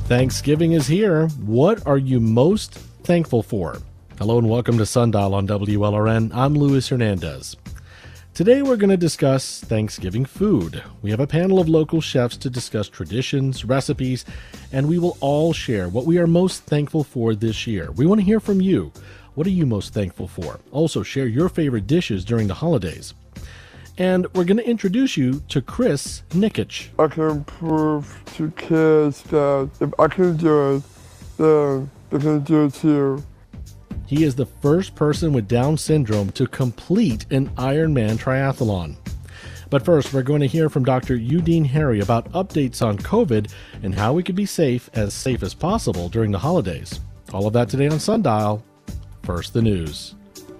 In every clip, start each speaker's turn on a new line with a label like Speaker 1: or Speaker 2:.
Speaker 1: Thanksgiving is here. What are you most thankful for? Hello and welcome to Sundial on WLRN. I'm Luis Hernandez. Today we're going to discuss Thanksgiving food. We have a panel of local chefs to discuss traditions, recipes, and we will all share what we are most thankful for this year. We want to hear from you. What are you most thankful for? Also, share your favorite dishes during the holidays. And we're going to introduce you to Chris Nikich.
Speaker 2: I can prove to kids that if I can do it, then they can do it too.
Speaker 1: He is the first person with Down syndrome to complete an Ironman triathlon. But first, we're going to hear from Dr. Udine Harry about updates on COVID and how we can be safe as possible during the holidays. All of that today on Sundial. First, the news.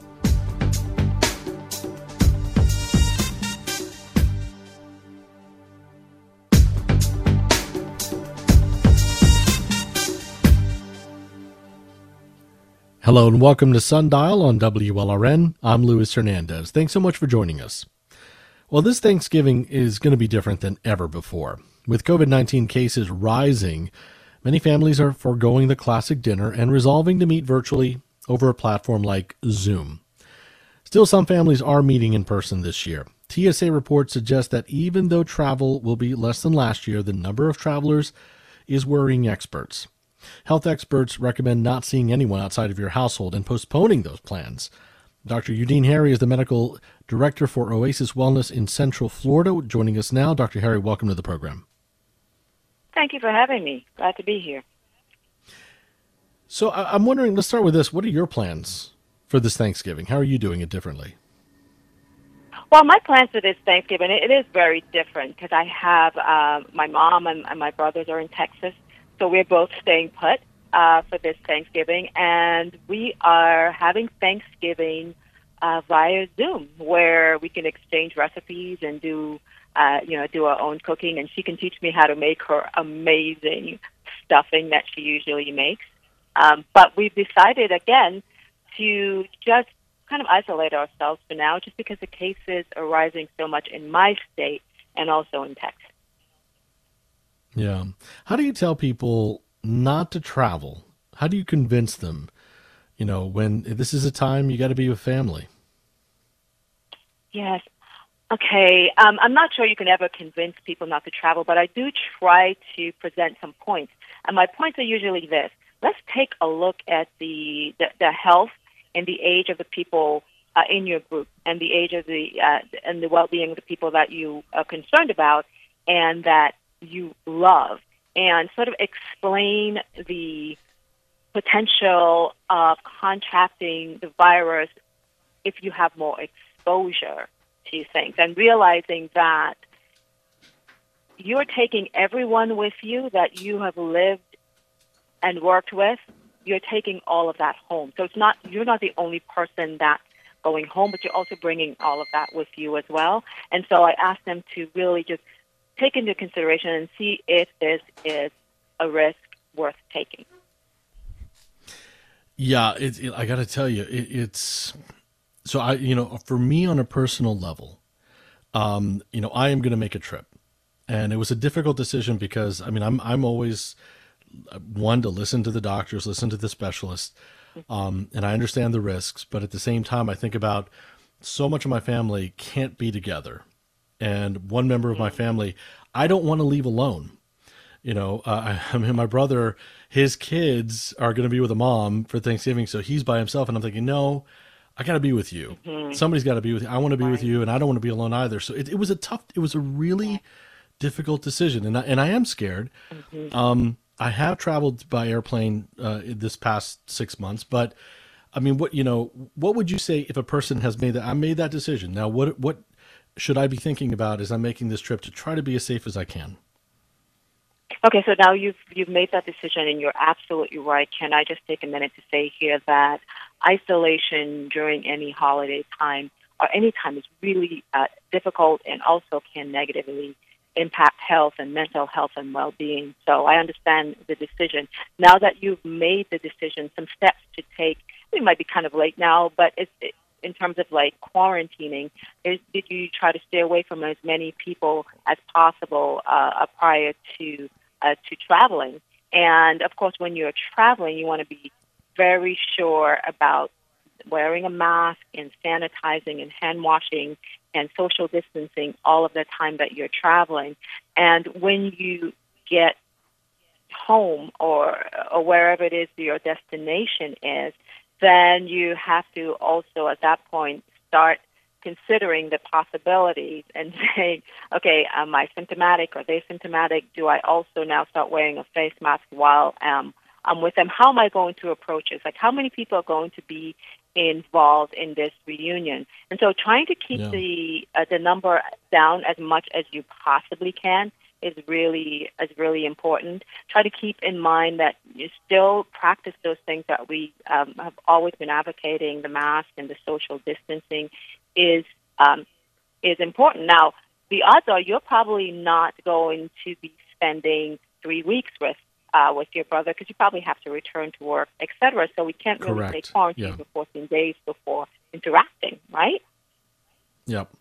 Speaker 1: Hello and welcome to Sundial on WLRN. I'm Luis Hernandez. Thanks so much for joining us. Well, this Thanksgiving is going to be different than ever before. With COVID-19 cases rising, many families are foregoing the classic dinner and resolving to meet virtually over a platform like Zoom. Still, some families are meeting in person this year. TSA reports suggest that even though travel will be less than last year, the number of travelers is worrying experts. Health experts recommend not seeing anyone outside of your household and postponing those plans. Dr. Udine Harry is the medical director for Oasis Wellness in Central Florida. Joining us now, Dr. Harry, welcome to the program.
Speaker 3: Thank you for having me. Glad to be here.
Speaker 1: So I'm wondering, let's start with this. What are your plans for this Thanksgiving? How are you doing it differently?
Speaker 3: Well, my plans for this Thanksgiving, it is very different because I have my mom and my brothers are in Texas. So we're both staying put for this Thanksgiving, and we are having Thanksgiving via Zoom, where we can exchange recipes and do our own cooking. And she can teach me how to make her amazing stuffing that she usually makes. But we've decided again to just kind of isolate ourselves for now, just because the cases are rising so much in my state and also in Texas.
Speaker 1: Yeah. How do you tell people not to travel? How do you convince them, when this is a time you got to be with family?
Speaker 3: Yes. Okay. I'm not sure you can ever convince people not to travel, but I do try to present some points. And my points are usually this. Let's take a look at the health and the age of the people in your group and the age of and the well-being of the people that you are concerned about and that you love, and sort of explain the potential of contracting the virus if you have more exposure to things, and realizing that you're taking everyone with you that you have lived and worked with. You're taking all of that home. So you're not the only person that's going home, but you're also bringing all of that with you as well. And so I asked them to really just take into consideration and see if this is a risk worth taking.
Speaker 1: Yeah, I got to tell you, it's so for me on a personal level, I am going to make a trip, and it was a difficult decision because I'm always one to listen to the doctors, listen to the specialists, and I understand the risks, but at the same time, I think about so much of my family can't be together. And one member of my family, I don't want to leave alone. My brother, his kids are going to be with a mom for Thanksgiving, so he's by himself. And I'm thinking, no, I got to be with you. Mm-hmm. Somebody's got to be with you. I want to be with you, and I don't want to be alone either. So it was a really difficult decision, and I am scared. Mm-hmm. I have traveled by airplane this past 6 months, but what would you say if a person has made that? I made that decision. Now, what should I be thinking about as I'm making this trip to try to be as safe as I can?
Speaker 3: Okay, so now you've made that decision, and you're absolutely right. Can I just take a minute to say here that isolation during any holiday time or any time is really difficult and also can negatively impact health and mental health and well-being. So I understand the decision. Now that you've made the decision, some steps to take. It might be kind of late now, but in terms of like quarantining, did you try to stay away from as many people as possible prior to traveling? And of course, when you're traveling, you want to be very sure about wearing a mask and sanitizing and hand washing and social distancing all of the time that you're traveling. And when you get home or wherever it is your destination is, then you have to also at that point start considering the possibilities and saying, okay, am I symptomatic? Are they symptomatic? Do I also now start wearing a face mask while I'm with them? How am I going to approach this? Like, how many people are going to be involved in this reunion? And so trying to keep the number down as much as you possibly can is really important. Try to keep in mind that you still practice those things that we have always been advocating. The mask and the social distancing is important. Now, the odds are you're probably not going to be spending 3 weeks with your brother because you probably have to return to work, et cetera. So we can't really say quarantine for 14 days before interacting, right?
Speaker 1: Yep.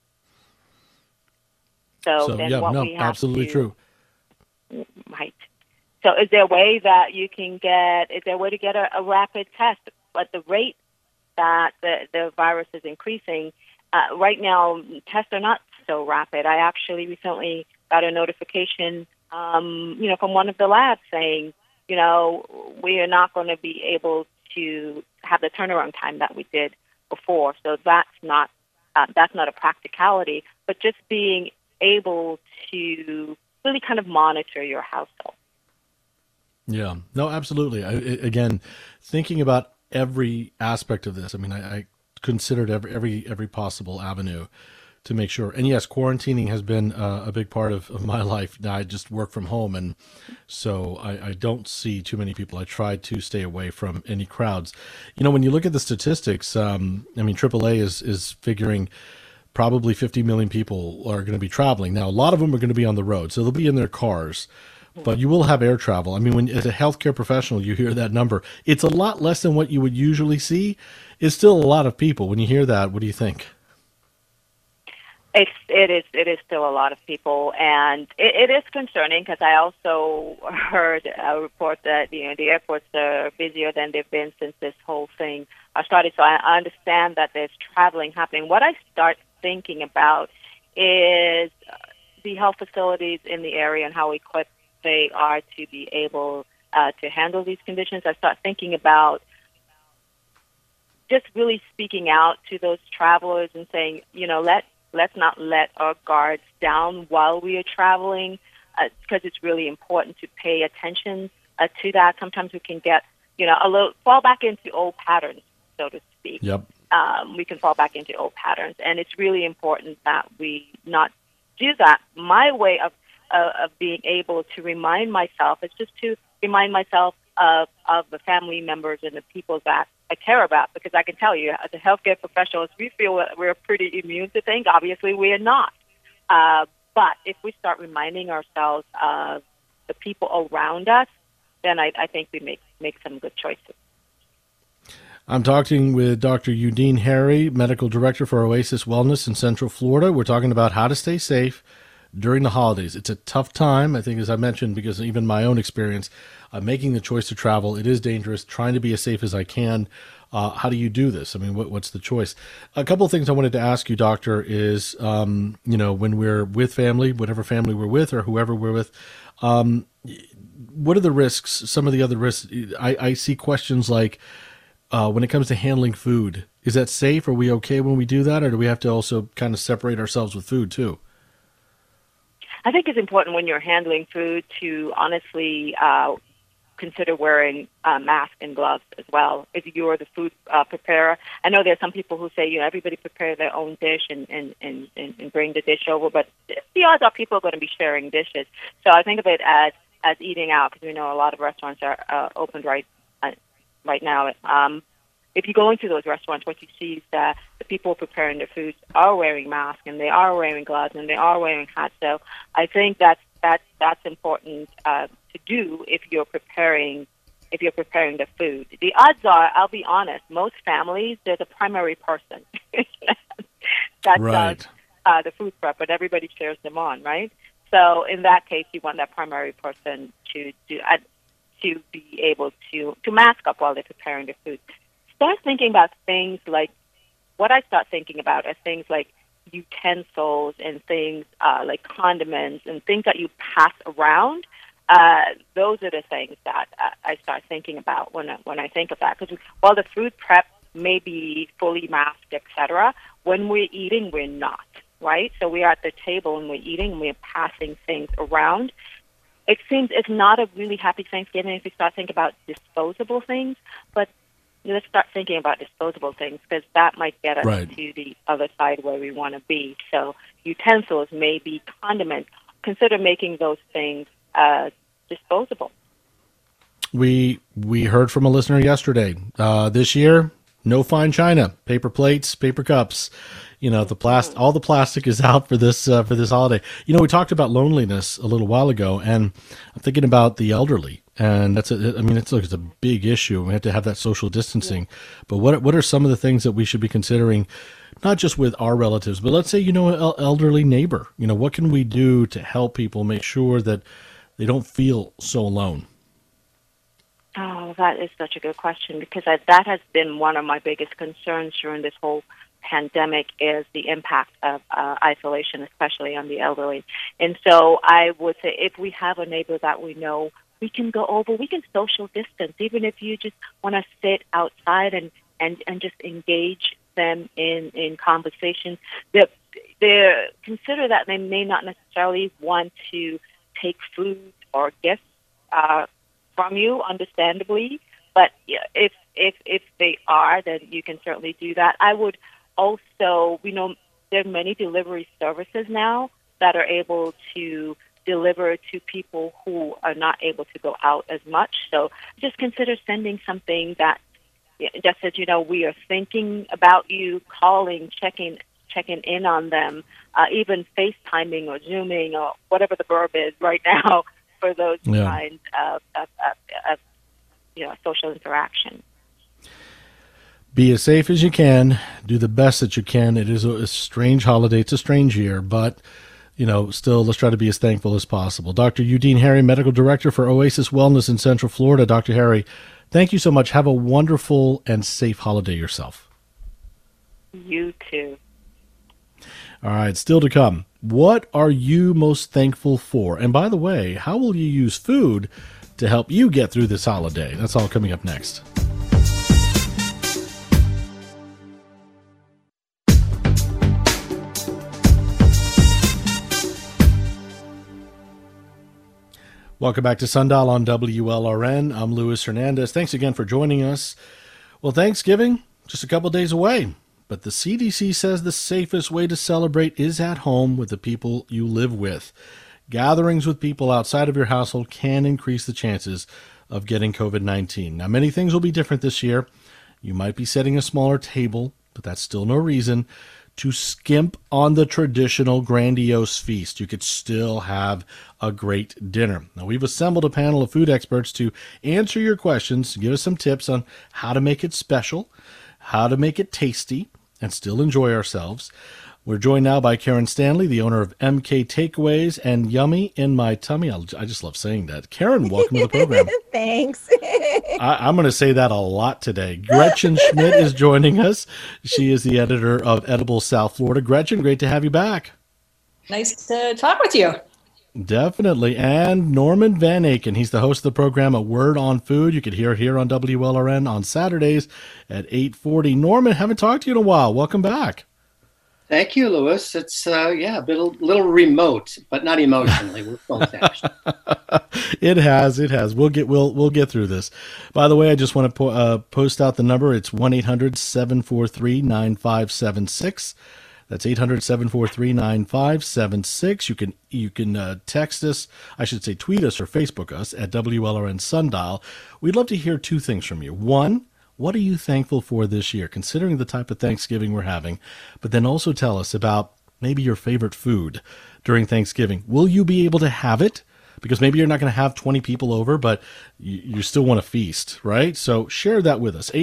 Speaker 3: So then what we have
Speaker 1: absolutely true.
Speaker 3: Right. So is there a way that you can is there a way to get a rapid test? At the rate that the virus is increasing, right now tests are not so rapid. I actually recently got a notification, from one of the labs saying, we are not going to be able to have the turnaround time that we did before. So that's not a practicality, but just being able to really kind of monitor your household.
Speaker 1: Yeah, no, absolutely. Again, thinking about every aspect of this, I considered every possible avenue to make sure. And yes, quarantining has been a big part of my life. Now I just work from home, and so I don't see too many people. I try to stay away from any crowds. When you look at the statistics, AAA is figuring probably 50 million people are going to be traveling. Now, a lot of them are going to be on the road, so they'll be in their cars, but you will have air travel. When as a healthcare professional, you hear that number, it's a lot less than what you would usually see. It's still a lot of people. When you hear that, what do you think?
Speaker 3: It is still a lot of people, and it is concerning because I also heard a report that the airports are busier than they've been since this whole thing started. So I understand that there's traveling happening. What I start thinking about is the health facilities in the area and how equipped they are to be able to handle these conditions. I start thinking about just really speaking out to those travelers and saying, let's not let our guards down while we are traveling, because it's really important to pay attention to that. Sometimes we can get, fall back into old patterns, so to speak.
Speaker 1: Yep.
Speaker 3: We can fall back into old patterns, and it's really important that we not do that. My way of being able to remind myself is just to remind myself of the family members and the people that I care about, because I can tell you, as a healthcare professionals, we feel that we're pretty immune to things. Obviously, we are not. But if we start reminding ourselves of the people around us, then I think we make some good choices.
Speaker 1: I'm talking with Dr. Udine Harry, Medical Director for Oasis Wellness in Central Florida. We're talking about how to stay safe during the holidays. It's a tough time, I think, as I mentioned, because even my own experience, making the choice to travel, it is dangerous, trying to be as safe as I can. How do you do this? What's the choice? A couple of things I wanted to ask you, Doctor, is, when we're with family, whatever family we're with or whoever we're with, what are the risks, some of the other risks? I see questions like, when it comes to handling food, is that safe? Are we okay when we do that? Or do we have to also kind of separate ourselves with food too?
Speaker 3: I think it's important when you're handling food to honestly consider wearing masks and gloves as well. If you're the food preparer, I know there are some people who say, everybody prepare their own dish and bring the dish over, but the odds are people are going to be sharing dishes. So I think of it as eating out, because we know a lot of restaurants are opened right now. If you go into those restaurants, what you see is that the people preparing the foods are wearing masks, and they are wearing gloves, and they are wearing hats. So I think that's important to do if you're preparing the food. The odds are, I'll be honest, most families, there's a primary person that
Speaker 1: right.
Speaker 3: does the food prep, but everybody shares them on, right? So in that case, you want that primary person to do. to be able to mask up while they're preparing the food. Start thinking about things like, what I start thinking about are things like utensils and things like condiments and things that you pass around. Those are the things that I start thinking about when I think of that. Because while the food prep may be fully masked, etc., when we're eating, we're not, right? So we're at the table and we're eating and we're passing things around. It seems it's not a really happy Thanksgiving if we start thinking about disposable things, but let's start thinking about disposable things, because that might get us
Speaker 1: Right.
Speaker 3: to the other side where we want to be. So utensils, maybe condiments, consider making those things disposable.
Speaker 1: We heard from a listener yesterday. This year, no fine china, paper plates, paper cups. You know, all the plastic is out for this holiday. You know, we talked about loneliness a little while ago, and I'm thinking about the elderly, and it's a big issue. We have to have that social distancing. But what are some of the things that we should be considering, not just with our relatives, but let's say, you know, an elderly neighbor. You know, what can we do to help people make sure that they don't feel so alone?
Speaker 3: Oh, that is such a good question, because that has been one of my biggest concerns during this whole pandemic, is the impact of isolation, especially on the elderly. And so I would say, if we have a neighbor that we know, we can go over, we can social distance, even if you just want to sit outside and just engage them in conversation. They consider that they may not necessarily want to take food or gifts from you, understandably, but if they are, then you can certainly do that. I would also, we know there are many delivery services now that are able to deliver to people who are not able to go out as much. So just consider sending something that just says, you know, we are thinking about you, calling, checking in on them, even FaceTiming or Zooming or whatever the verb is right now for those kinds of social interaction.
Speaker 1: Be as safe as you can. Do the best that you can. It is a strange holiday. It's a strange year, but, you know, still, let's try to be as thankful as possible. Dr. Udine Harry, Medical Director for Oasis Wellness in Central Florida. Dr. Harry, thank you so much. Have a wonderful and safe holiday yourself.
Speaker 3: You too.
Speaker 1: All right, still to come. What are you most thankful for? And by the way, how will you use food to help you get through this holiday? That's all coming up next. Welcome back to Sundial on WLRN. I'm Luis Hernandez. Thanks again for joining us. Well, Thanksgiving, just a couple days away. But the CDC says the safest way to celebrate is at home with the people you live with. Gatherings with people outside of your household can increase the chances of getting COVID-19. Now, many things will be different this year. You might be setting a smaller table, but that's still no reason to skimp on the traditional grandiose feast. You could still have a great dinner. Now, we've assembled a panel of food experts to answer your questions, give us some tips on how to make it special, how to make it tasty, and still enjoy ourselves. We're joined now by Karen Stanley, the owner of MK Takeaways and Yummy in My Tummy. I just love saying that. Karen, welcome to the program.
Speaker 4: Thanks.
Speaker 1: I'm going to say that a lot today. Gretchen Schmidt is joining us. She is the editor of Edible South Florida. Gretchen, great to have you back.
Speaker 5: Nice to talk with you.
Speaker 1: Definitely. And Norman Van Aken. He's the host of the program, A Word on Food. You could hear it here on WLRN on Saturdays at 8:40. Norman, haven't talked to you in a while. Welcome back.
Speaker 6: Thank you, Louis. It's a little remote, but not emotionally. We're phone attached.
Speaker 1: It has. We'll get through this. By the way, I just want to post out the number. It's 1-800-743-9576. That's 800-743-9576. You can text us, I should say tweet us or Facebook us at WLRN Sundial. We'd love to hear two things from you. One, what are you thankful for this year, considering the type of Thanksgiving we're having? But then also tell us about maybe your favorite food during Thanksgiving. Will you be able to have it? Because maybe you're not going to have 20 people over, but you still want to feast, right? So share that with us,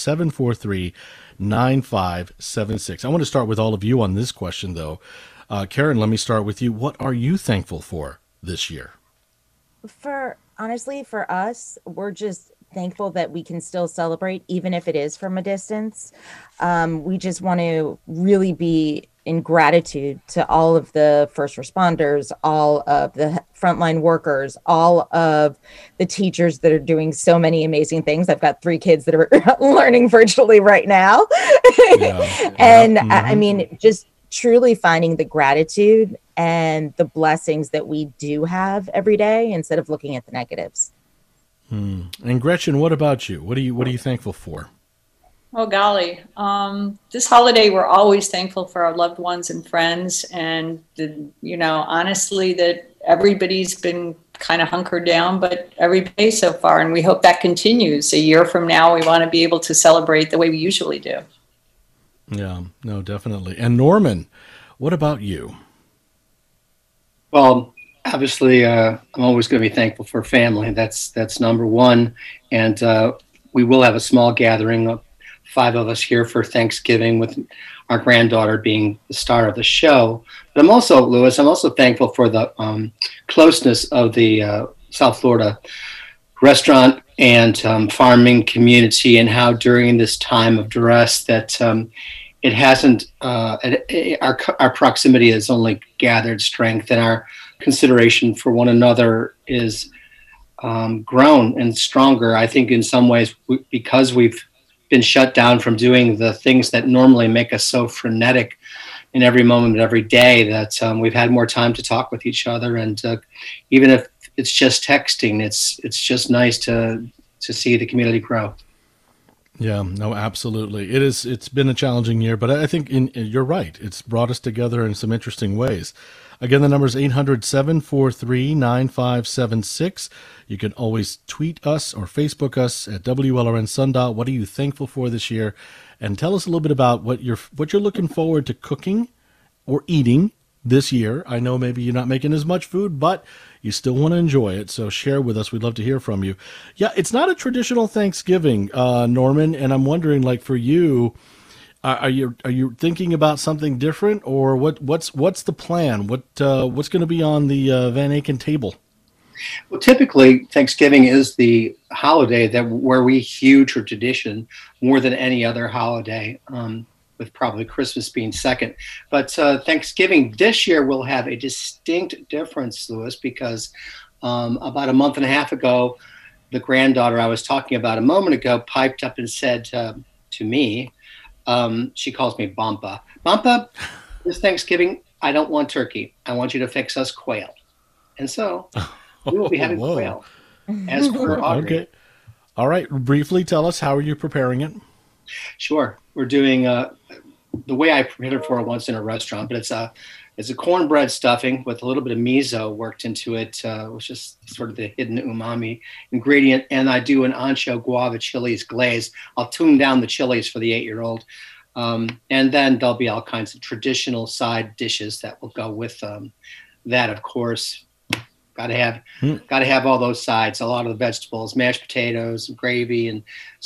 Speaker 1: 800-743-9576. I want to start with all of you on this question, though. Karen, let me start with you. What are you thankful for this year?
Speaker 4: Honestly, for us, we're just thankful that we can still celebrate, even if it is from a distance. We just want to really be in gratitude to all of the first responders, all of the frontline workers, all of the teachers that are doing so many amazing things. I've got 3 kids that are learning virtually right now.
Speaker 1: Yeah.
Speaker 4: And I
Speaker 1: Hmm.
Speaker 4: mean, just truly finding the gratitude and the blessings that we do have every day instead of looking at the negatives.
Speaker 1: And Gretchen, what about you? What are you thankful for?
Speaker 5: Oh, golly. This holiday, we're always thankful for our loved ones and friends. And, honestly, that everybody's been kind of hunkered down, but every day so far. And we hope that continues. A year from now, we want to be able to celebrate the way we usually do.
Speaker 1: Yeah, no, definitely. And Norman, what about you?
Speaker 6: Well, obviously, I'm always going to be thankful for family. That's number one. And we will have a small gathering of 5 of us here for Thanksgiving, with our granddaughter being the star of the show. But I'm also, Lewis, I'm also thankful for the closeness of the South Florida restaurant and farming community, and how during this time of duress that it hasn't our proximity has only gathered strength, and our consideration for one another is grown and stronger. I think in some ways because we've been shut down from doing the things that normally make us so frenetic in every moment of every day, that we've had more time to talk with each other. And even if it's just texting, it's just nice to see the community grow.
Speaker 1: Yeah, no, absolutely. It's been a challenging year, but I think you're right. It's brought us together in some interesting ways. Again, the number is 800-743-9576. You can always tweet us or Facebook us at WLRN Sundot. What are you thankful for this year? And tell us a little bit about what you're looking forward to cooking or eating this year. I know maybe you're not making as much food, but you still want to enjoy it. So share with us. We'd love to hear from you. Yeah, it's not a traditional Thanksgiving, Norman, and I'm wondering, like, for you, are you thinking about something different, or what's the plan? What's going to be on the Van Aken table?
Speaker 6: Well, typically Thanksgiving is the holiday that where we hew to tradition more than any other holiday, with probably Christmas being second. But Thanksgiving this year will have a distinct difference, Lewis, because about a month and a half ago, the granddaughter I was talking about a moment ago piped up and said to me, she calls me Bampa. Bampa, this Thanksgiving, I don't want turkey. I want you to fix us quail. And so we will be having
Speaker 1: Whoa.
Speaker 6: quail as per Audrey.
Speaker 1: Okay. All right. Briefly tell us, how are you preparing it?
Speaker 6: Sure. We're doing the way I prepared it for once in a restaurant, but it's a cornbread stuffing with a little bit of miso worked into it, which is sort of the hidden umami ingredient. And I do an ancho guava chilies glaze. I'll tune down the chilies for the 8-year-old. And then there'll be all kinds of traditional side dishes that will go with that, of course. Got to have all those sides, a lot of the vegetables, mashed potatoes, gravy, and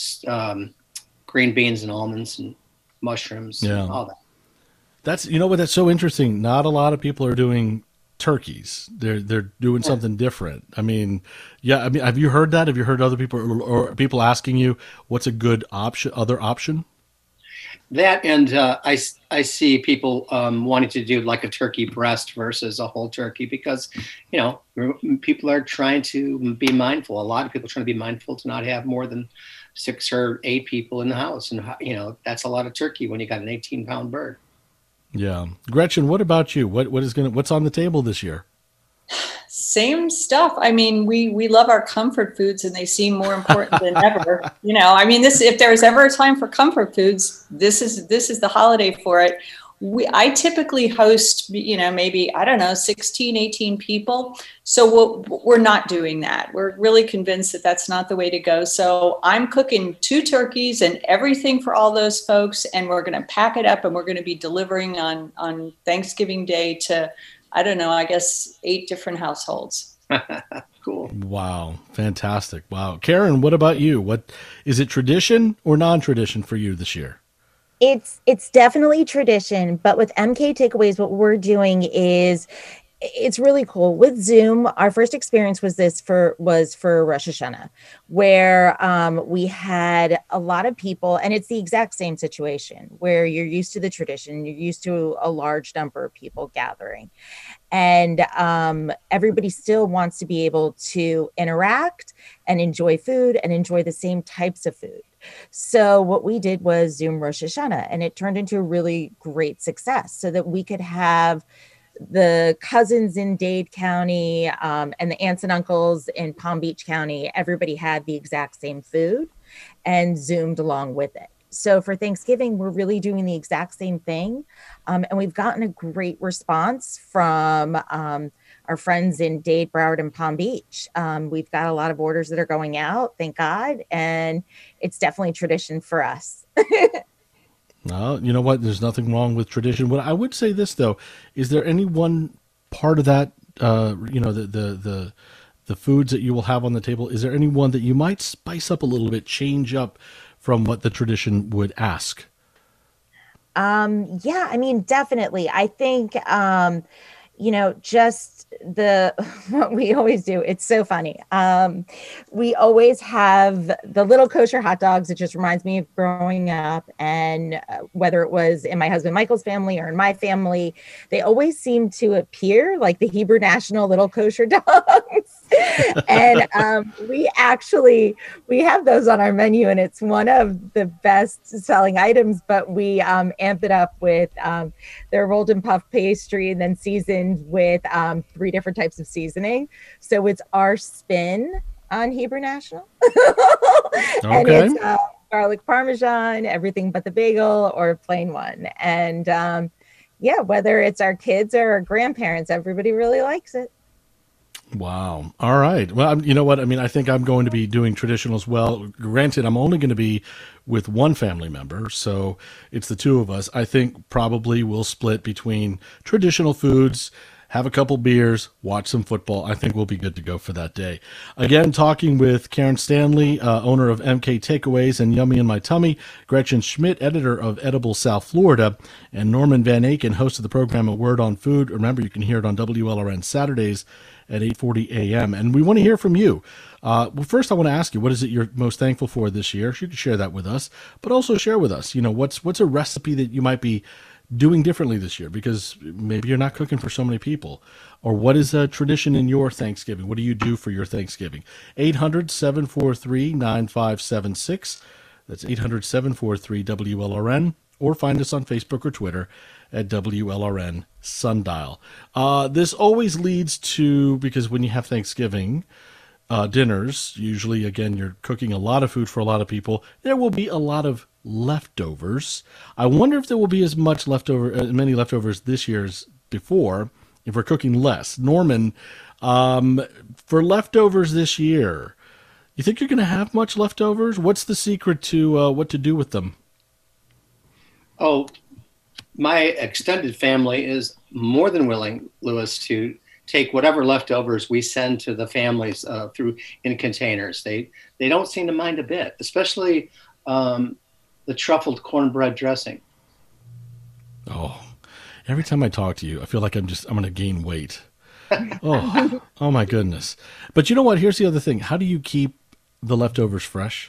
Speaker 6: green beans and almonds and mushrooms, and
Speaker 1: Yeah.
Speaker 6: all that.
Speaker 1: That's, what, that's so interesting. Not a lot of people are doing turkeys. They're doing something different. I mean, yeah. I mean, have you heard that? Have you heard other people or people asking you what's a good other option?
Speaker 6: That and I see people wanting to do like a turkey breast versus a whole turkey, because people are trying to be mindful. A lot of people are trying to be mindful to not have more than 6 or 8 people in the house, and that's a lot of turkey when you got an 18-pound bird.
Speaker 1: Yeah. Gretchen, what about you? What's on the table this year?
Speaker 5: Same stuff. I mean, we love our comfort foods, and they seem more important than ever. I mean, this, if there's ever a time for comfort foods, this is the holiday for it. I typically host, maybe, I don't know, 16, 18 people. So we're not doing that. We're really convinced that that's not the way to go. So I'm cooking 2 turkeys and everything for all those folks. And we're going to pack it up, and we're going to be delivering on Thanksgiving Day to, I don't know, I guess 8 different households.
Speaker 6: Cool.
Speaker 1: Wow. Fantastic. Wow. Karen, what about you? What is it, tradition or non-tradition for you this year?
Speaker 4: It's definitely tradition, but with MK Takeaways, what we're doing is It's really cool with Zoom. Our first experience was for Rosh Hashanah, where we had a lot of people, and it's the exact same situation where you're used to the tradition, you're used to a large number of people gathering, and everybody still wants to be able to interact and enjoy food and enjoy the same types of food. So what we did was Zoom Rosh Hashanah, and it turned into a really great success so that we could have the cousins in Dade County and the aunts and uncles in Palm Beach County. Everybody had the exact same food and Zoomed along with it. So for Thanksgiving, we're really doing the exact same thing. And we've gotten a great response from our friends in Dade, Broward, and Palm Beach. We've got a lot of orders that are going out, thank God. And it's definitely tradition for us.
Speaker 1: No, you know what? There's nothing wrong with tradition. What I would say this though, is there any one part of that, the foods that you will have on the table? Is there any one that you might spice up a little bit, change up from what the tradition would ask?
Speaker 4: Yeah, I mean, definitely. I think, just what we always do. It's so funny. We always have the little kosher hot dogs. It just reminds me of growing up, and whether it was in my husband Michael's family or in my family, they always seem to appear like the Hebrew National little kosher dogs. And we have those on our menu, and it's one of the best selling items, but we amp it up with their rolled and puffed pastry and then seasoned with 3 different types of seasoning. So it's our spin on Hebrew National. And
Speaker 1: Okay.
Speaker 4: it's garlic parmesan, everything but the bagel, or plain one. And whether it's our kids or our grandparents, everybody really likes it.
Speaker 1: Wow. All right. Well, you know what? I mean, I think I'm going to be doing traditional as well. Granted, I'm only going to be with one family member, so it's the 2 of us. I think probably we'll split between traditional foods, have a couple beers, watch some football. I think we'll be good to go for that day. Again, talking with Karen Stanley, owner of MK Takeaways and Yummy in My Tummy, Gretchen Schmidt, editor of Edible South Florida, and Norman Van Aken, host of the program A Word on Food. Remember, you can hear it on WLRN Saturdays at 8:40 a.m. And we want to hear from you. Well, first, I want to ask you, what is it you're most thankful for this year? You can share that with us, but also share with us, what's a recipe that you might be doing differently this year, because maybe you're not cooking for so many people, or what is a tradition in your Thanksgiving? What do you do for your Thanksgiving? 800-743-9576. That's 800-743-WLRN, or find us on Facebook or Twitter at WLRN Sundial. This always leads to, because when you have Thanksgiving dinners, usually, again, you're cooking a lot of food for a lot of people, there will be a lot of leftovers. I wonder if there will be as many leftovers this year as before, if we're cooking less. Norman, for leftovers this year, you think you're going to have much leftovers? What's the secret to what to do with them?
Speaker 6: Oh, my extended family is more than willing, Louis, to take whatever leftovers we send to the families in containers. They don't seem to mind a bit, especially the truffled cornbread dressing.
Speaker 1: Oh, every time I talk to you, I feel like I'm going to gain weight. Oh my goodness. But you know what? Here's the other thing. How do you keep the leftovers fresh?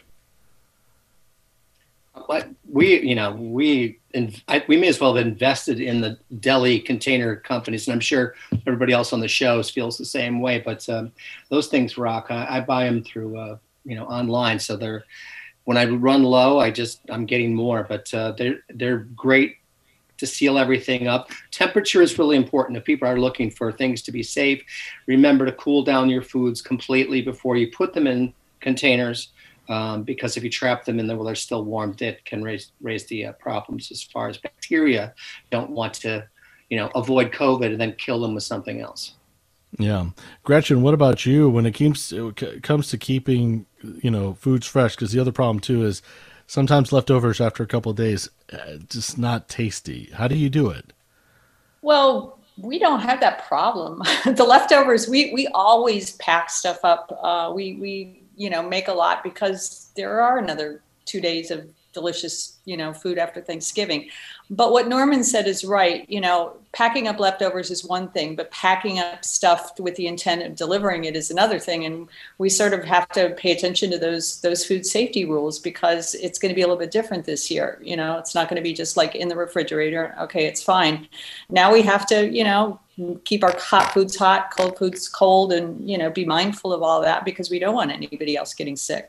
Speaker 6: But we may as well have invested in the deli container companies, and I'm sure everybody else on the show feels the same way. But those things rock. I buy them through online, so when I run low, I'm getting more. But they're great to seal everything up. Temperature is really important. If people are looking for things to be safe, remember to cool down your foods completely before you put them in containers. Because if you trap them in there while they're still warm, it can raise the problems as far as bacteria don't want to, avoid COVID and then kill them with something else.
Speaker 1: Yeah. Gretchen, what about you when it comes to keeping, foods fresh? Because the other problem too is sometimes leftovers after a couple of days, just not tasty. How do you do it?
Speaker 5: Well, we don't have that problem. The leftovers, we always pack stuff up. We make a lot because there are another 2 days of delicious, food after Thanksgiving. But what Norman said is right. Packing up leftovers is one thing, but packing up stuff with the intent of delivering it is another thing. And we sort of have to pay attention to those food safety rules, because it's going to be a little bit different this year. It's not going to be just like in the refrigerator. Okay, it's fine. Now we have to, keep our hot foods hot, cold foods cold, and, be mindful of all that, because we don't want anybody else getting sick.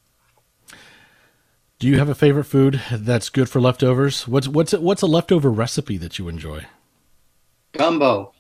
Speaker 1: Do you have a favorite food that's good for leftovers? What's a leftover recipe that you enjoy?
Speaker 6: Gumbo.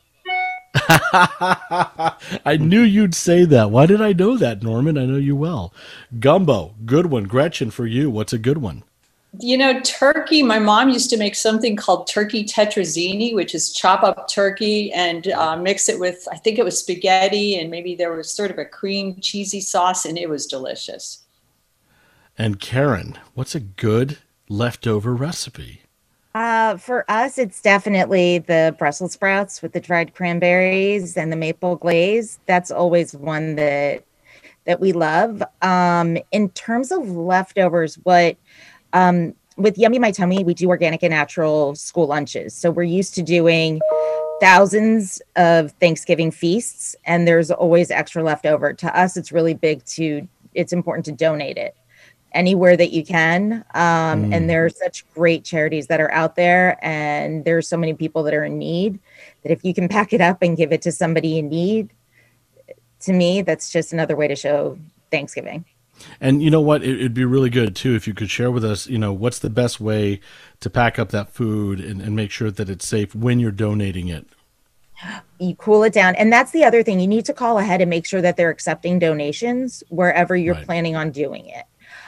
Speaker 1: I knew you'd say that. Why did I know that, Norman? I know you well. Gumbo, good one. Gretchen, for you, what's a good one?
Speaker 5: Turkey, my mom used to make something called turkey tetrazzini, which is chop up turkey and mix it with, I think it was spaghetti, and maybe there was sort of a cream cheesy sauce, and it was delicious.
Speaker 1: And Karen, what's a good leftover recipe?
Speaker 4: For us, it's definitely the Brussels sprouts with the dried cranberries and the maple glaze. That's always one that we love. In terms of leftovers, with Yummy My Tummy, we do organic and natural school lunches. So we're used to doing thousands of Thanksgiving feasts, and there's always extra leftover. To us, it's really it's important to donate it anywhere that you can. And there are such great charities that are out there, and there's so many people that are in need, that if you can pack it up and give it to somebody in need, to me, that's just another way to show Thanksgiving.
Speaker 1: And you know what? It'd be really good, too, if you could share with us, what's the best way to pack up that food and make sure that it's safe when you're donating it.
Speaker 4: You cool it down. And that's the other thing. You need to call ahead and make sure that they're accepting donations wherever you're planning on doing it.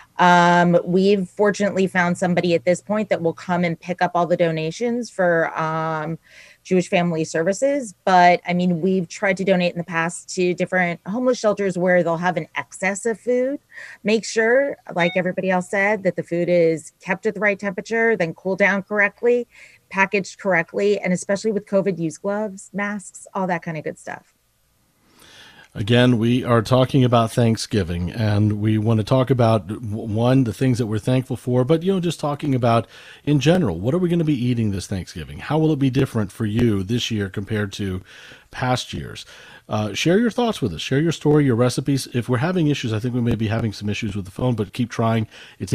Speaker 4: We've fortunately found somebody at this point that will come and pick up all the donations for Jewish Family Services. But I mean, we've tried to donate in the past to different homeless shelters where they'll have an excess of food. Make sure, like everybody else said, that the food is kept at the right temperature, then cooled down correctly, packaged correctly, and especially with COVID, use gloves, masks, all that kind of good stuff.
Speaker 1: Again, we are talking about Thanksgiving, and we want to talk about, one, the things that we're thankful for, but, just talking about in general, what are we going to be eating this Thanksgiving? How will it be different for you this year compared to past years? Share your thoughts with us. Share your story, your recipes. If we're having issues, I think we may be having some issues with the phone, but keep trying. It's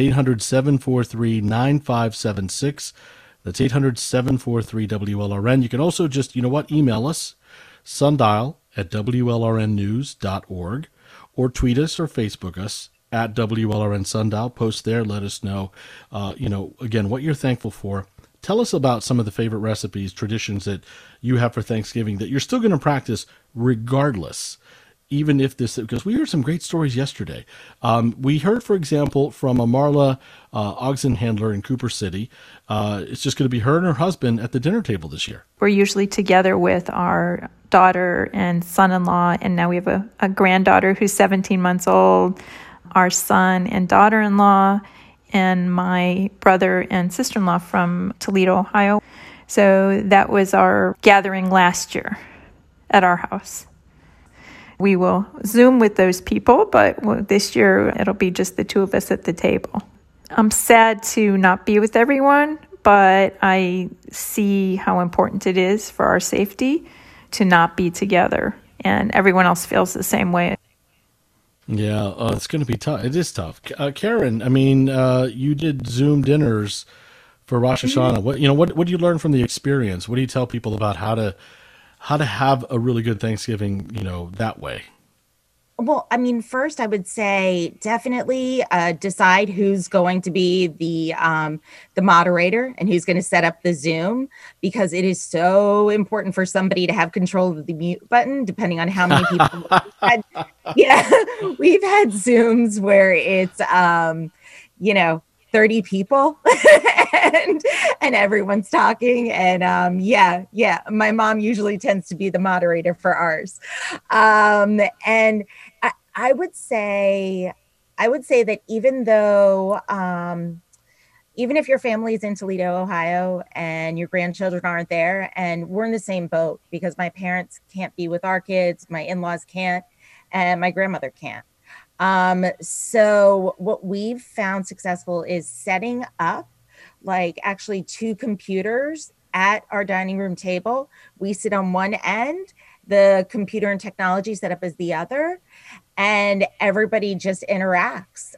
Speaker 1: 800-743-9576. That's 800-743-WLRN. You can also just, email us, sundial@WLRNnews.org, or tweet us or Facebook us at WLRN Sundial. Post there. Let us know, again, what you're thankful for. Tell us about some of the favorite recipes, traditions that you have for Thanksgiving that you're still going to practice regardless, even if because we heard some great stories yesterday. We heard, for example, from a Marla oxen handler in Cooper City. It's just going to be her and her husband at the dinner table this year.
Speaker 7: We're usually together with our daughter and son-in-law, and now we have a granddaughter who's 17 months old, our son and daughter-in-law, and my brother and sister-in-law from Toledo, Ohio. So that was our gathering last year at our house. We will Zoom with those people, but this year it'll be just the two of us at the table. I'm sad to not be with everyone, but I see how important it is for our safety to not be together, and everyone else feels the same way.
Speaker 1: Yeah, it's going to be tough. It is tough. Karen, I mean, you did Zoom dinners for Rosh Hashanah. What do you learn from the experience? What do you tell people about how to have a really good Thanksgiving, that way?
Speaker 4: Well, I mean, first I would say definitely decide who's going to be the moderator and who's going to set up the Zoom, because it is so important for somebody to have control of the mute button, depending on how many people. We've had Zooms where it's 30 people and everyone's talking. And my mom usually tends to be the moderator for ours. And I would say that even though, even if your family is in Toledo, Ohio, and your grandchildren aren't there, and we're in the same boat because my parents can't be with our kids, my in-laws can't, and my grandmother can't. So what we've found successful is setting up like actually 2 computers at our dining room table. We sit on one end, the computer and technology set up as the other, and everybody just interacts.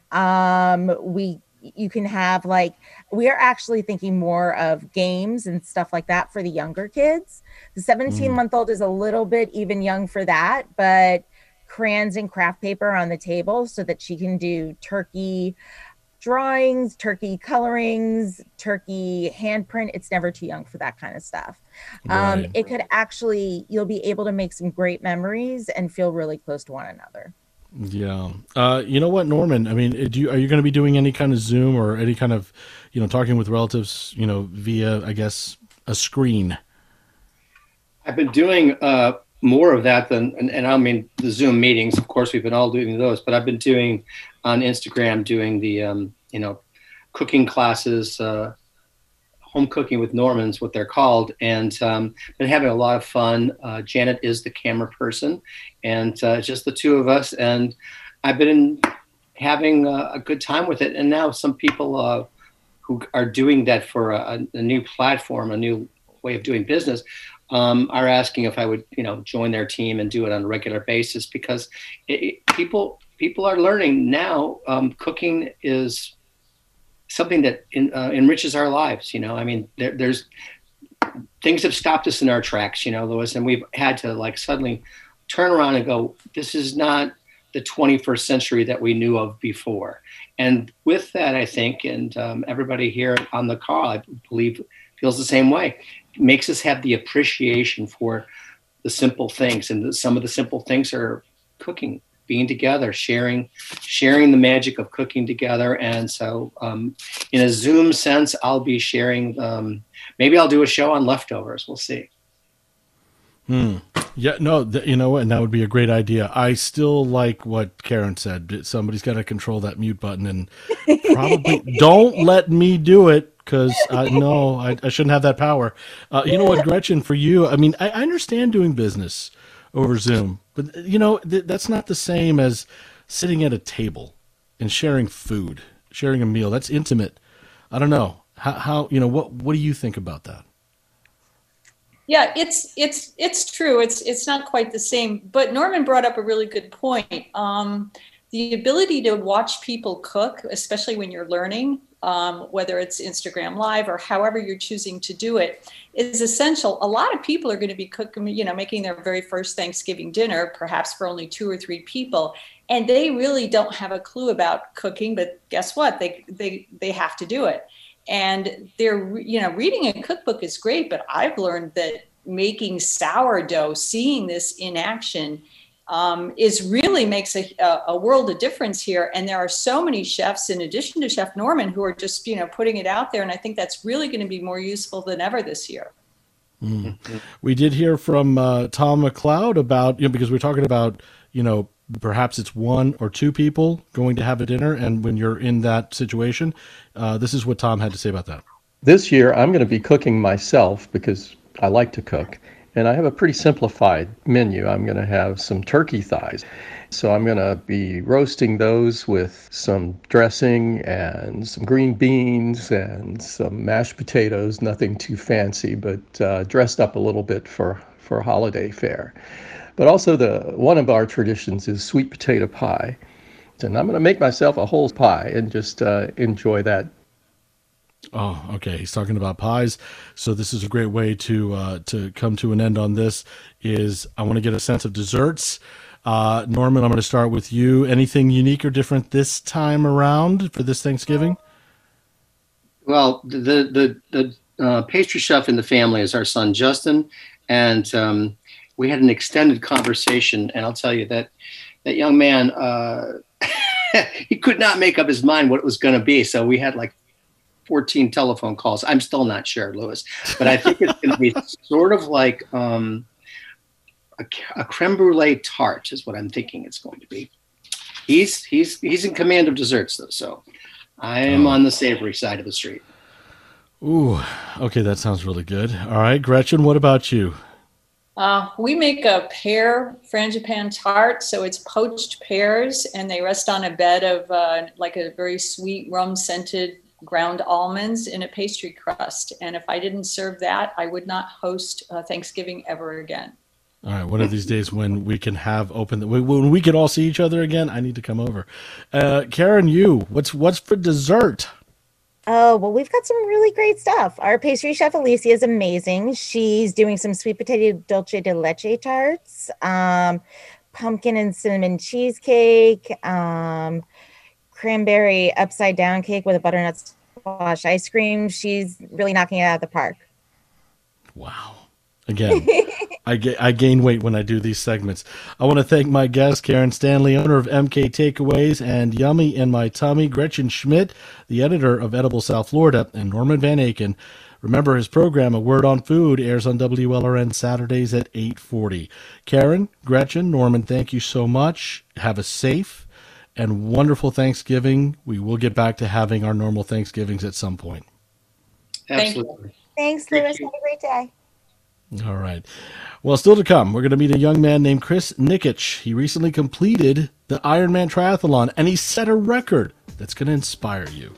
Speaker 4: You can have like, we are actually thinking more of games and stuff like that for the younger kids. The 17-month-old is a little bit even young for that, but crayons and craft paper on the table so that she can do turkey drawings, turkey colorings, turkey handprint. It's never too young for that kind of stuff.
Speaker 1: Right.
Speaker 4: It could actually, you'll be able to make some great memories and feel really close to one another.
Speaker 1: Yeah. You know what, Norman? I mean, are you going to be doing any kind of Zoom or any kind of, talking with relatives, via, I guess, a screen?
Speaker 6: I've been doing more of that and I mean the Zoom meetings. Of course, we've been all doing those, but I've been doing on Instagram, doing the cooking classes, home cooking with Normans, what they're called, and been having a lot of fun. Janet is the camera person, and just the 2 of us, and I've been having a good time with it. And now some people who are doing that for a new platform, a new way of doing business, are asking if I would, join their team and do it on a regular basis, because people are learning now. Cooking is something that enriches our lives. I mean, there's things have stopped us in our tracks, Louis, and we've had to like suddenly turn around and go, this is not the 21st century that we knew of before. And with that, I think, and everybody here on the call, I believe, feels the same way. It makes us have the appreciation for the simple things. And some of the simple things are cooking, being together, sharing the magic of cooking together. And so in a Zoom sense, I'll be sharing, maybe I'll do a show on leftovers. We'll see.
Speaker 1: Yeah, no, you know what? And that would be a great idea. I still like what Karen said. Somebody's got to control that mute button, and probably don't let me do it, because no, I shouldn't have that power. You know what, Gretchen, for you, I mean, I understand doing business over Zoom, but that's not the same as sitting at a table and sharing food, sharing a meal. That's intimate. I don't know how what do you think about that?
Speaker 5: Yeah, it's true. It's not quite the same. But Norman brought up a really good point. The ability to watch people cook, especially when you're learning, whether it's Instagram Live or however you're choosing to do it, is essential. A lot of people are going to be cooking, making their very first Thanksgiving dinner, perhaps for only 2 or 3 people, and they really don't have a clue about cooking. But guess what? They have to do it. And they're, reading a cookbook is great, but I've learned that making sourdough, seeing this in action, is really makes a world of difference here. And there are so many chefs, in addition to Chef Norman, who are just, putting it out there. And I think that's really going to be more useful than ever this year.
Speaker 1: We did hear from Tom McLeod about, because we're talking about, perhaps it's 1 or 2 people going to have a dinner. And when you're in that situation, this is what Tom had to say about that.
Speaker 8: This year, I'm going to be cooking myself because I like to cook. And I have a pretty simplified menu. I'm going to have some turkey thighs. So I'm going to be roasting those with some dressing and some green beans and some mashed potatoes, nothing too fancy, but dressed up a little bit for holiday fare. But also one of our traditions is sweet potato pie. And I'm going to make myself a whole pie and just enjoy that.
Speaker 1: Oh, okay. He's talking about pies. So this is a great way to come to an end on this. I want to get a sense of desserts. Norman, I'm going to start with you. Anything unique or different this time around for this Thanksgiving?
Speaker 6: Well, the pastry chef in the family is our son, Justin. And we had an extended conversation. And I'll tell you that young man, he could not make up his mind what it was going to be. So we had like 14 telephone calls. I'm still not sure, Louis, but I think it's going to be sort of like a creme brulee tart is what I'm thinking it's going to be. He's in command of desserts though, so I am on the savory side of the street.
Speaker 1: Ooh, okay, that sounds really good. All right, Gretchen, what about you?
Speaker 5: We make a pear frangipan tart. So it's poached pears and they rest on a bed of like a very sweet rum scented ground almonds in a pastry crust. And if I didn't serve that, I would not host Thanksgiving ever again.
Speaker 1: All right, one of these days when we can have when we can all see each other again, I need to come over. Karen, what's for dessert?
Speaker 4: Oh, well, we've got some really great stuff. Our pastry chef, Alicia, is amazing. She's doing some sweet potato dulce de leche tarts, pumpkin and cinnamon cheesecake, cranberry upside down cake with a butternut squash ice cream. She's really knocking it out of the park.
Speaker 1: Wow. Again, I gain weight when I do these segments. I want to thank my guest, Karen Stanley, owner of MK Takeaways and Yummy in My Tummy, Gretchen Schmidt, the editor of Edible South Florida, and Norman Van Aken. Remember, his program, A Word on Food, airs on WLRN Saturdays at 8:40. Karen, Gretchen, Norman, thank you so much. Have a safe and wonderful Thanksgiving. We will get back to having our normal Thanksgivings at some point.
Speaker 6: Absolutely.
Speaker 4: Thanks, Lewis. Have a great day.
Speaker 1: All right. Well, still to come, we're going to meet a young man named Chris Nikich. He recently completed the Ironman Triathlon, and he set a record that's going to inspire you.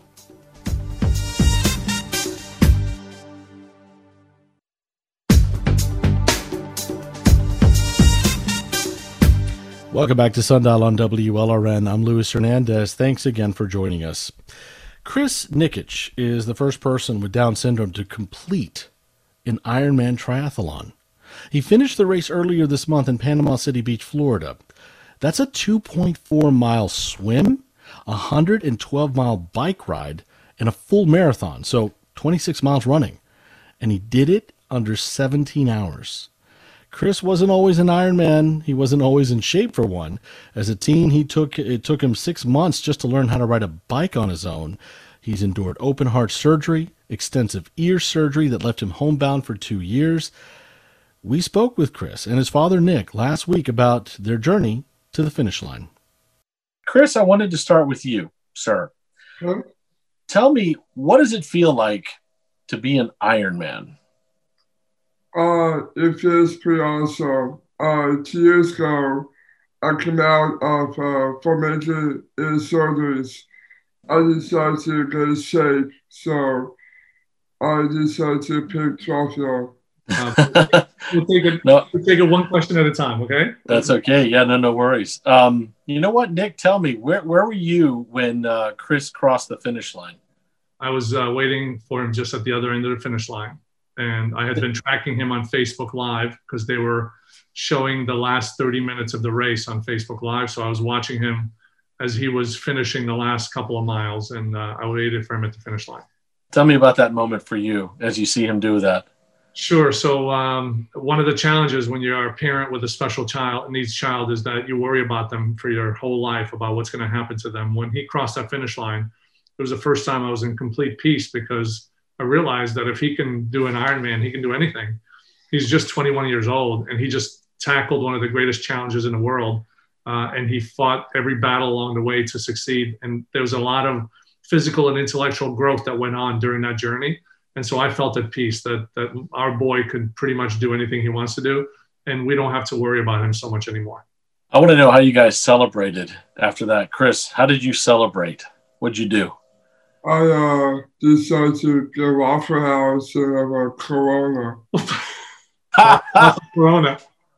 Speaker 1: Welcome back to Sundial on WLRN. I'm Luis Hernandez. Thanks again for joining us. Chris Nikich is the first person with Down syndrome to complete an Ironman triathlon. He finished the race earlier this month in Panama City Beach, Florida. That's a 2.4-mile swim, a 112-mile bike ride, and a full marathon, so 26 miles running. And he did it under 17 hours. Chris wasn't always an Ironman. He wasn't always in shape for one. As a teen, it took him 6 months just to learn how to ride a bike on his own. He's endured open heart surgery, extensive ear surgery that left him homebound for 2 years. We spoke with Chris and his father, Nick, last week about their journey to the finish line.
Speaker 9: Chris, I wanted to start with you, sir. Tell me, what does it feel like to be an Ironman?
Speaker 2: It feels pretty awesome. 2 years ago, I came out of for major ear surgeries. I decided to get in shape, so I decided to pick triathlon.
Speaker 10: We'll take it one question at a time, okay?
Speaker 9: That's okay. Yeah, no worries. You know what, Nick? Tell me, where were you when Chris crossed the finish line?
Speaker 10: I was waiting for him just at the other end of the finish line, and I had been tracking him on Facebook Live because they were showing the last 30 minutes of the race on Facebook Live. So I was watching him as he was finishing the last couple of miles, and I waited for him at the finish line.
Speaker 9: Tell me about that moment for you as you see him do that.
Speaker 10: Sure. So one of the challenges when you're a parent with a special needs child is that you worry about them for your whole life, about what's going to happen to them. When he crossed that finish line, it was the first time I was in complete peace because I realized that if he can do an Ironman, he can do anything. He's just 21 years old, and he just tackled one of the greatest challenges in the world. And he fought every battle along the way to succeed. And there was a lot of physical and intellectual growth that went on during that journey. And so I felt at peace that our boy could pretty much do anything he wants to do, and we don't have to worry about him so much anymore.
Speaker 9: I want to know how you guys celebrated after that. Chris, how did you celebrate? What'd you do?
Speaker 2: I decided to get Waffle House and have a Corona.
Speaker 10: Corona.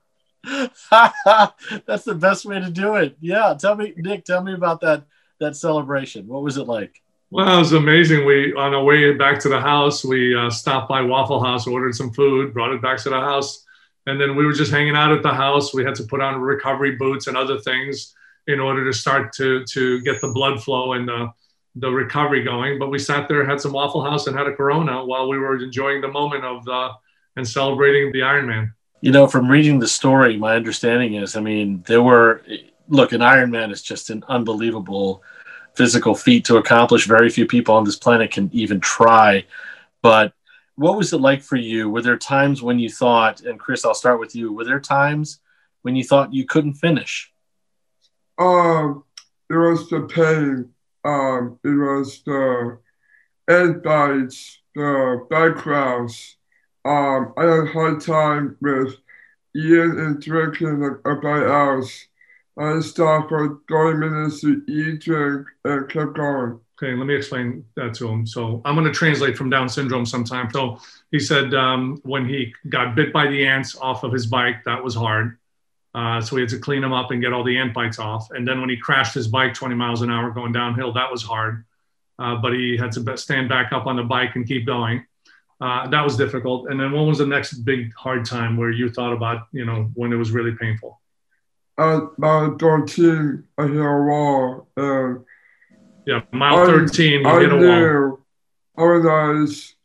Speaker 9: That's the best way to do it. Yeah. Nick, tell me about that celebration. What was it like?
Speaker 10: Well, it was amazing. On our way back to the house, we stopped by Waffle House, ordered some food, brought it back to the house. And then we were just hanging out at the house. We had to put on recovery boots and other things in order to start to get the blood flow and the recovery going. But we sat there, had some Waffle House and had a Corona while we were enjoying the moment and celebrating the Ironman.
Speaker 9: You know, from reading the story, my understanding is, an Ironman is just an unbelievable physical feat to accomplish. Very few people on this planet can even try. But what was it like for you? Were there times when you thought, and Chris, I'll start with you, were there times when you thought you couldn't finish?
Speaker 2: It was the pain. It was the ant bites, the backgrounds. I had a hard time with eating and drinking like everybody else. I stopped for 30 minutes to eat, drink, and kept going.
Speaker 10: Okay, let me explain that to him. So I'm going to translate from Down syndrome sometime. So he said when he got bit by the ants off of his bike, that was hard. So we had to clean him up and get all the ant bites off. And then when he crashed his bike 20 miles an hour going downhill, that was hard. But he had to stand back up on the bike and keep going. That was difficult. And then what was the next big hard time where you thought about, when it was really painful?
Speaker 2: About 13, I hit a wall.
Speaker 10: Yeah, mile 13, you hit a wall.
Speaker 2: I realized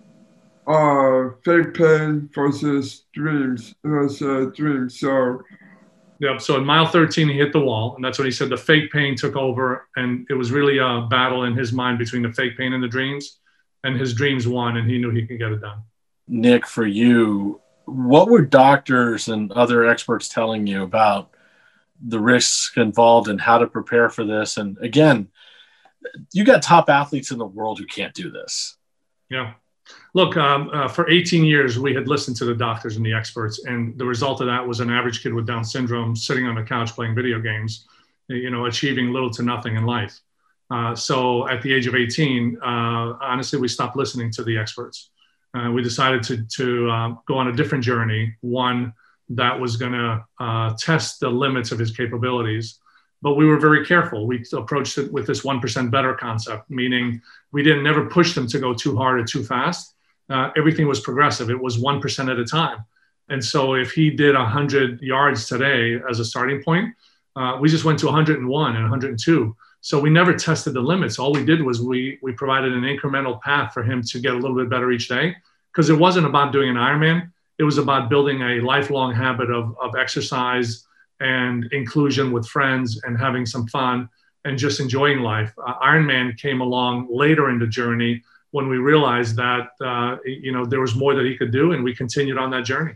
Speaker 2: fake pain versus dreams. And I said dreams. So
Speaker 10: in mile 13, he hit the wall. And that's when he said the fake pain took over. And it was really a battle in his mind between the fake pain and the dreams. And his dreams won, and he knew he could get it done.
Speaker 9: Nick, for you, what were doctors and other experts telling you about the risks involved and how to prepare for this? And again, you got top athletes in the world who can't do this.
Speaker 10: Yeah. Look, for 18 years, we had listened to the doctors and the experts, and the result of that was an average kid with Down syndrome sitting on the couch playing video games, achieving little to nothing in life. So at the age of 18, honestly, we stopped listening to the experts. We decided to go on a different journey, one that was going to test the limits of his capabilities. But we were very careful. We approached it with this 1% better concept, meaning we didn't never push them to go too hard or too fast. Everything was progressive. It was 1% at a time. And so if he did 100 yards today as a starting point, we just went to 101 and 102. So we never tested the limits. All we did was we provided an incremental path for him to get a little bit better each day, because it wasn't about doing an Ironman. It was about building a lifelong habit of exercise and inclusion with friends and having some fun and just enjoying life. Ironman came along later in the journey when we realized that, there was more that he could do, and we continued on that journey.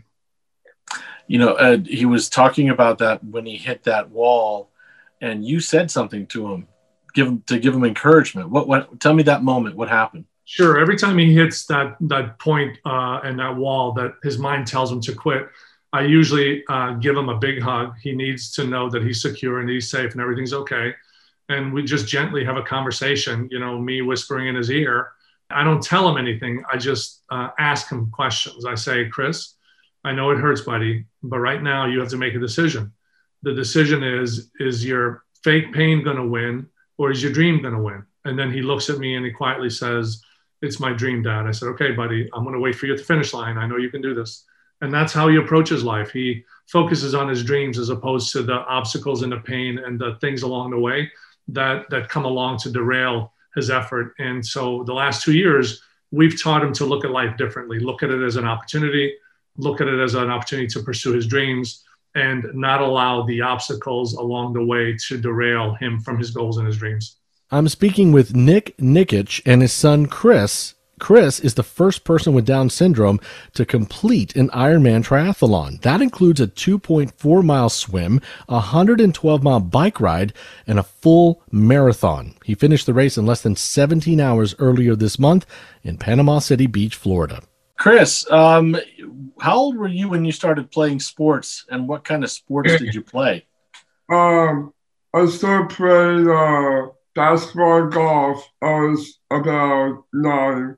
Speaker 9: He was talking about that when he hit that wall, and you said something to him, to give him encouragement. What? Tell me that moment. What happened?
Speaker 10: Sure. Every time he hits that point and that wall that his mind tells him to quit, I usually give him a big hug. He needs to know that he's secure and he's safe and everything's okay. And we just gently have a conversation, me whispering in his ear. I don't tell him anything. I just ask him questions. I say, Chris, I know it hurts, buddy, but right now you have to make a decision. The decision is your fake pain going to win, or is your dream going to win? And then he looks at me and he quietly says, it's my dream, Dad. I said, okay, buddy, I'm going to wait for you at the finish line. I know you can do this. And that's how he approaches life. He focuses on his dreams as opposed to the obstacles and the pain and the things along the way that come along to derail his effort. And so the last 2 years, we've taught him to look at life differently, look at it as an opportunity, look at it as an opportunity to pursue his dreams, and not allow the obstacles along the way to derail him from his goals and his dreams.
Speaker 1: I'm speaking with Nick Nikic and his son, Chris. Chris is the first person with Down syndrome to complete an Ironman triathlon. That includes a 2.4-mile swim, a 112-mile bike ride, and a full marathon. He finished the race in less than 17 hours earlier this month in Panama City Beach, Florida.
Speaker 9: Chris, how old were you when you started playing sports, and what kind of sports did you play?
Speaker 2: I started playing basketball and golf. I was about 9.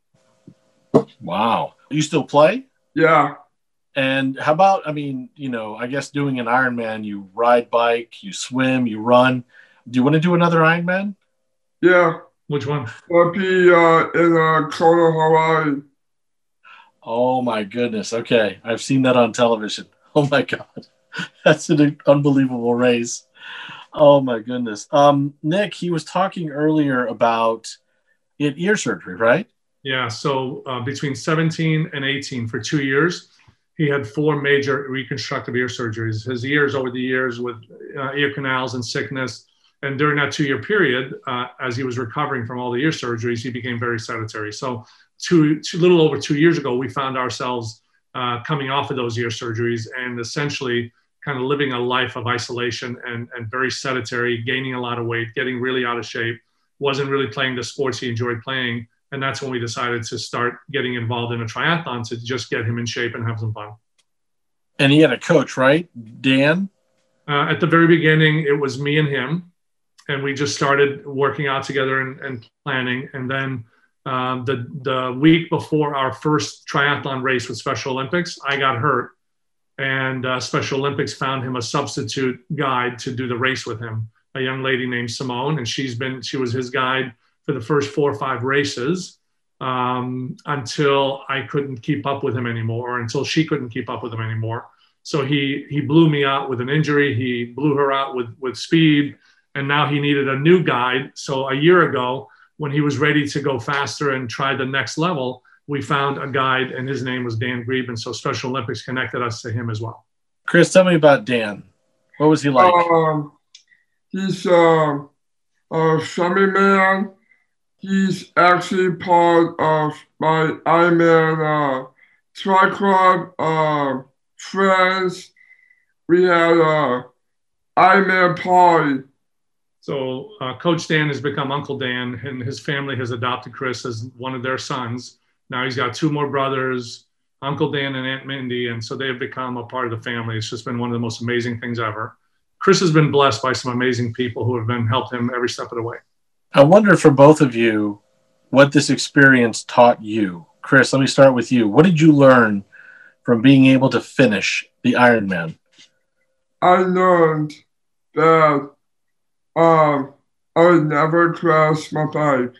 Speaker 9: Wow. You still play?
Speaker 2: Yeah.
Speaker 9: And how about, I guess doing an Ironman, you ride bike, you swim, you run. Do you want to do another Ironman?
Speaker 2: Yeah.
Speaker 10: Which one?
Speaker 2: I'll be in Kona, Hawaii.
Speaker 9: Oh my goodness. Okay. I've seen that on television. Oh my God. That's an unbelievable race. Oh my goodness. Nick, he was talking earlier about ear surgery, right?
Speaker 10: Yeah. So between 17 and 18, for 2 years, he had 4 major reconstructive ear surgeries. His ears over the years with ear canals and sickness. And during that 2-year period, as he was recovering from all the ear surgeries, he became very sedentary. So little over 2 years ago, we found ourselves coming off of those ear surgeries and essentially kind of living a life of isolation and very sedentary, gaining a lot of weight, getting really out of shape, wasn't really playing the sports he enjoyed playing. And that's when we decided to start getting involved in a triathlon to just get him in shape and have some fun.
Speaker 9: And he had a coach, right? Dan?
Speaker 10: At the very beginning, it was me and him, and we just started working out together and planning. And then the week before our first triathlon race with Special Olympics, I got hurt, and Special Olympics found him a substitute guide to do the race with him, a young lady named Simone, and she was his guide for the first 4 or 5 races until I couldn't keep up with him anymore, or until she couldn't keep up with him anymore. So he blew me out with an injury. He blew her out with speed, and now he needed a new guide. So a year ago, when he was ready to go faster and try the next level, we found a guide, and his name was Dan Grieb. And so Special Olympics connected us to him as well.
Speaker 9: Chris, tell me about Dan. What was he like?
Speaker 2: He's a funny man. He's actually part of my Ironman Tri Club friends. We had a Ironman party.
Speaker 10: So Coach Dan has become Uncle Dan, and his family has adopted Chris as one of their sons. Now he's got 2 more brothers, Uncle Dan and Aunt Mindy, and so they have become a part of the family. It's just been one of the most amazing things ever. Chris has been blessed by some amazing people who have helped him every step of the way.
Speaker 9: I wonder for both of you what this experience taught you. Chris, let me start with you. What did you learn from being able to finish the Ironman?
Speaker 2: I learned that I would never crash my bike.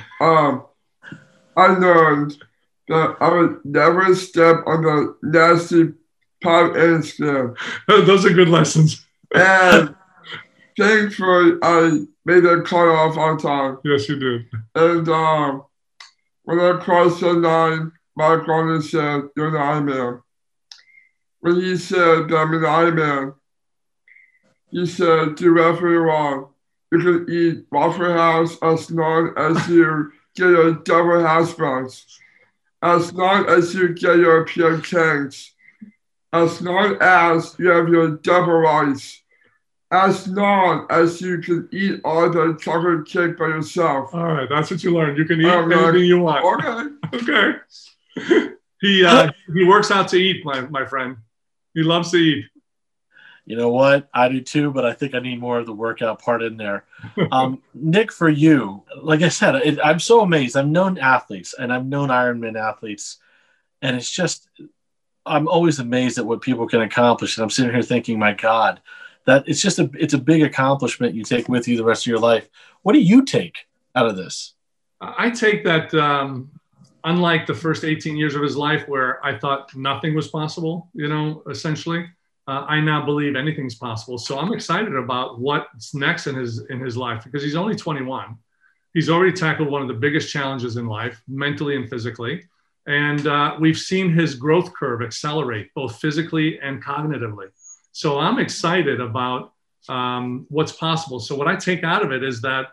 Speaker 2: I learned that I would never step on the nasty pipe and skin.
Speaker 10: Those are good lessons.
Speaker 2: And thankfully, I made a cut off on time.
Speaker 10: Yes, you did.
Speaker 2: And when I crossed the line, my brother said, "You're an Ironman." When he said that I'm an Ironman, he said, "Do whatever you want. You can eat Waffle House as long as you get your double hash browns, as long as you get your pancakes, as long as you have your double rice, as long as you can eat all the chocolate cake by yourself."
Speaker 10: All right, that's what you learned. You can eat anything you want.
Speaker 2: Okay.
Speaker 10: Okay. He works out to eat, my friend. He loves to eat.
Speaker 9: You know what? I do too, but I think I need more of the workout part in there. Nick, for you, like I said, I'm so amazed. I've known athletes, and I've known Ironman athletes, and it's just, I'm always amazed at what people can accomplish. And I'm sitting here thinking, my God, that it's a big accomplishment you take with you the rest of your life. What do you take out of this?
Speaker 10: I take that, unlike the first 18 years of his life where I thought nothing was possible, essentially, I now believe anything's possible. So I'm excited about what's next in his life, because he's only 21. He's already tackled one of the biggest challenges in life, mentally and physically. And we've seen his growth curve accelerate, both physically and cognitively. So I'm excited about what's possible. So what I take out of it is that,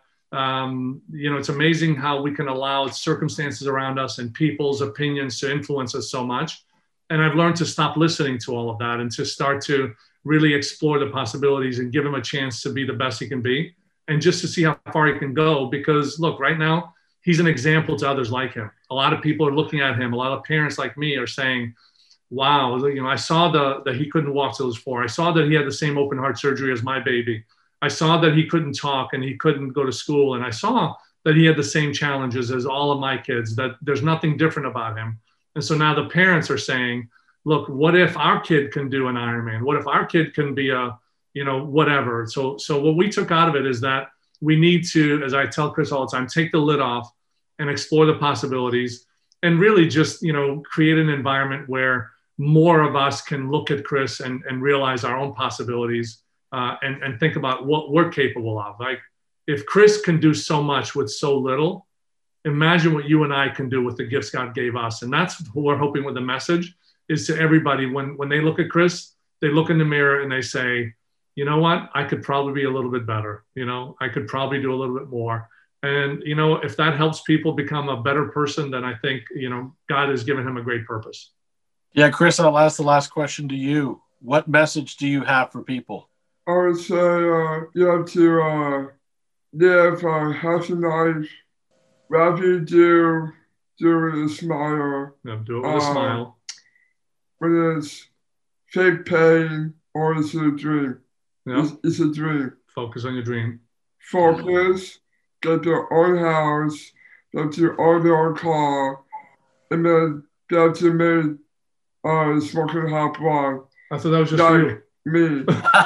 Speaker 10: it's amazing how we can allow circumstances around us and people's opinions to influence us so much. And I've learned to stop listening to all of that and to start to really explore the possibilities and give him a chance to be the best he can be, and just to see how far he can go. Because look, right now, he's an example to others like him. A lot of people are looking at him. A lot of parents like me are saying, wow, I saw that he couldn't walk till he was 4. I saw that he had the same open heart surgery as my baby. I saw that he couldn't talk and he couldn't go to school. And I saw that he had the same challenges as all of my kids, that there's nothing different about him. And so now the parents are saying, look, what if our kid can do an Ironman? What if our kid can be whatever? So what we took out of it is that we need to, as I tell Chris all the time, take the lid off and explore the possibilities, and really just, create an environment where more of us can look at Chris and realize our own possibilities, and think about what we're capable of. Like, if Chris can do so much with so little, imagine what you and I can do with the gifts God gave us. And that's what we're hoping with the message is to everybody. When they look at Chris, they look in the mirror and they say, you know what, I could probably be a little bit better. I could probably do a little bit more. And, if that helps people become a better person, then I think, God has given him a great purpose.
Speaker 9: Yeah, Chris, I'll ask the last question to you. What message do you have for people?
Speaker 2: I would say you have to live a healthy life. Whatever you do with a smile.
Speaker 10: Yeah, do it with a smile.
Speaker 2: Whether it's fake pain or is it a dream?
Speaker 10: Yeah.
Speaker 2: It's a dream.
Speaker 10: Focus on your dream.
Speaker 2: Focus, get your own house, get your own car, and then get to me smoking hot blonde.
Speaker 10: I thought that was just for you.
Speaker 2: Me.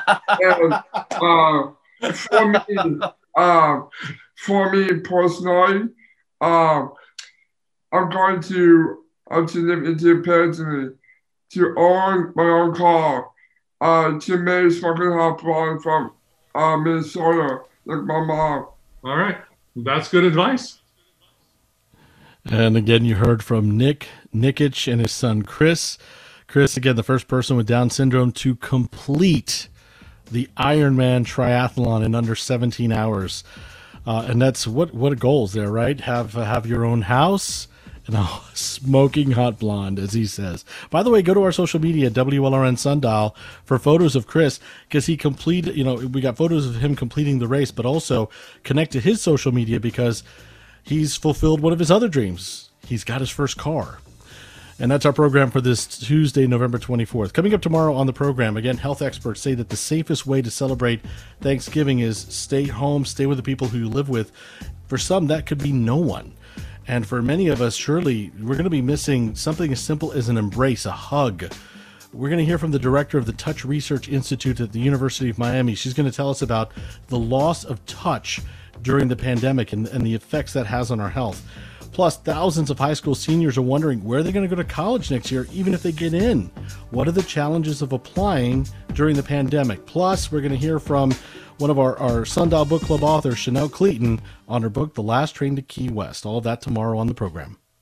Speaker 2: And for me personally, I'm going to live independently, to own my own car, to make smoking hot blonde from Minnesota, like my mom.
Speaker 10: All right. That's good advice.
Speaker 1: And again, you heard from Nick Nikich and his son, Chris. Chris, again, the first person with Down syndrome to complete the Ironman triathlon in under 17 hours. And that's what goals there, right? Have your own house and a smoking hot blonde, as he says. By the way, go to our social media, WLRN Sundial, for photos of Chris, because he completed, we got photos of him completing the race, but also connect to his social media because he's fulfilled one of his other dreams. He's got his first car. And that's our program for this Tuesday, November 24th. Coming up tomorrow on the program, again, health experts say that the safest way to celebrate Thanksgiving is stay home, stay with the people who you live with. For some, that could be no one. And for many of us, surely, we're going to be missing something as simple as an embrace, a hug. We're going to hear from the director of the Touch Research Institute at the University of Miami. She's going to tell us about the loss of touch during the pandemic and the effects that has on our health. Plus, thousands of high school seniors are wondering where they're going to go to college next year, even if they get in. What are the challenges of applying during the pandemic? Plus, we're going to hear from one of our Sundial Book Club authors, Chanel Cleaton, on her book, The Last Train to Key West. All of that tomorrow on the program.